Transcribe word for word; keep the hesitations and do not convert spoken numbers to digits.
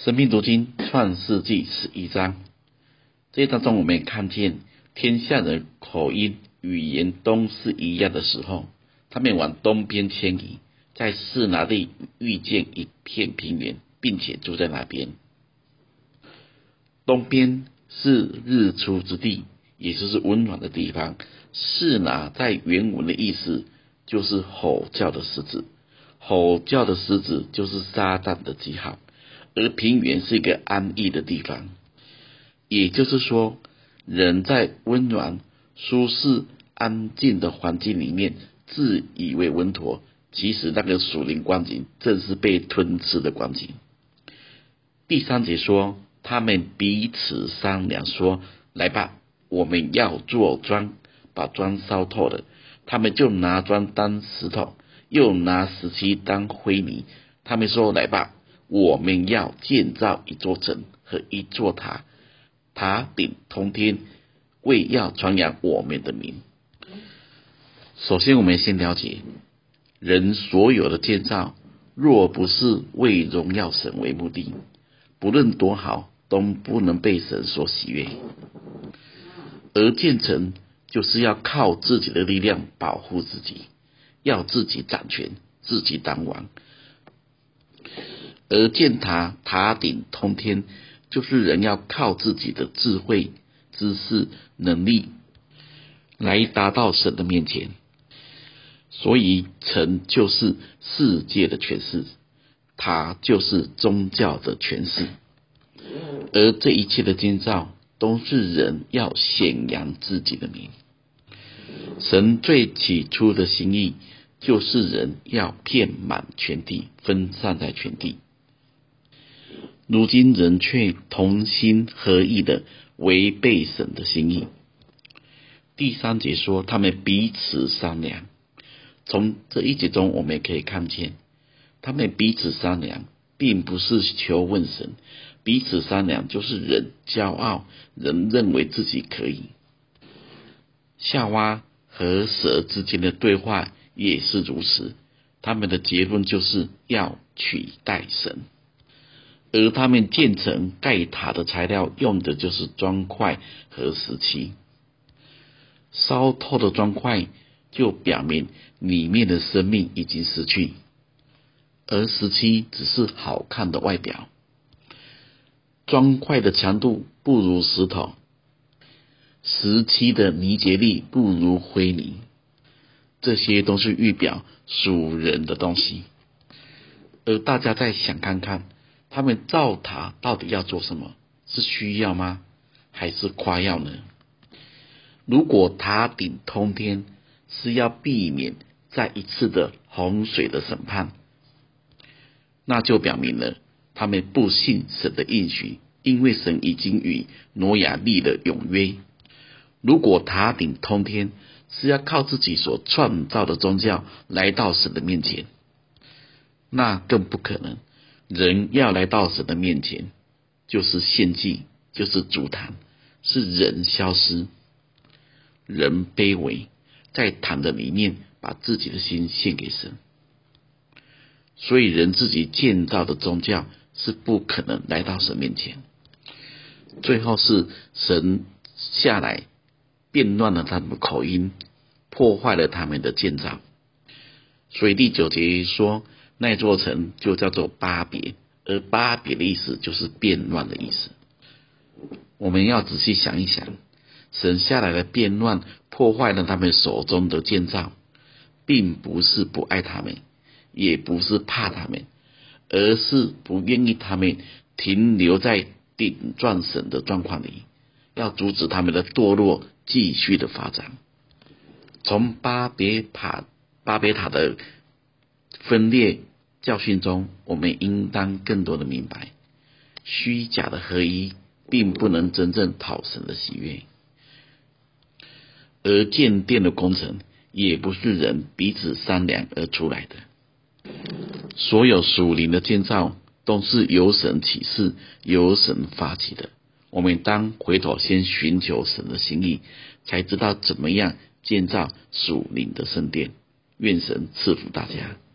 生命读经创世纪十一章，这一章中我们看见天下的口音语言都是一样的时候，他们往东边迁移，在示拿地遇见一片平原，并且住在那边。东边是日出之地，也就是温暖的地方。示拿在原文的意思就是吼叫的狮子，吼叫的狮子就是撒旦的记号，而平原是一个安逸的地方。也就是说，人在温暖、舒适、安静的环境里面自以为稳妥，其实那个属灵光景正是被吞吃的光景。第三节说，他们彼此商量说，来吧，我们要做砖，把砖烧透了。他们就拿砖当石头，又拿石漆当灰泥。他们说，来吧，我们要建造一座城和一座塔，塔顶通天，为要传扬我们的名。首先我们先了解，人所有的建造，若不是为荣耀神为目的，不论多好，都不能被神所喜悦。而建成就是要靠自己的力量保护自己，要自己掌权，自己当王。而建塔，塔顶通天，就是人要靠自己的智慧、知识、能力来达到神的面前。所以城就是世界的权势，塔就是宗教的权势。而这一切的建造都是人要显扬自己的名。神最起初的心意就是人要遍满全地，分散在全地。如今人却同心合意的违背神的心意。第三节说，他们彼此商量。从这一节中我们也可以看见，他们彼此商量并不是求问神，彼此商量就是人骄傲，人认为自己可以。夏娃和蛇之间的对话也是如此，他们的结论就是要取代神。而他们建成盖塔的材料用的就是砖块和石漆，烧透的砖块就表明里面的生命已经失去，而石漆只是好看的外表。砖块的强度不如石头，石漆的凝结力不如灰泥，这些都是预表属人的东西。而大家再想看看，他们造塔到底要做什么？是需要吗？还是夸耀呢？如果塔顶通天是要避免再一次的洪水的审判，那就表明了他们不信神的应许，因为神已经与挪亚立了永约。如果塔顶通天是要靠自己所创造的宗教来到神的面前，那更不可能。人要来到神的面前，就是献祭，就是筑坛，是人消失，人卑微，在坛的里面把自己的心献给神。所以人自己建造的宗教是不可能来到神面前。最后是神下来变乱了他们的口音，破坏了他们的建造。所以第九节说，那座城就叫做巴别，而巴别的意思就是变乱的意思。我们要仔细想一想，神下来的变乱破坏了他们手中的建造，并不是不爱他们，也不是怕他们，而是不愿意他们停留在顶撞神的状况里，要阻止他们的堕落继续的发展。从巴别塔巴别塔的分裂教训中，我们应当更多的明白，虚假的合一并不能真正讨神的喜悦，而建殿的工程也不是人彼此商量而出来的。所有属灵的建造都是由神启示，由神发起的。我们当回头先寻求神的心意，才知道怎么样建造属灵的圣殿。愿神赐福大家。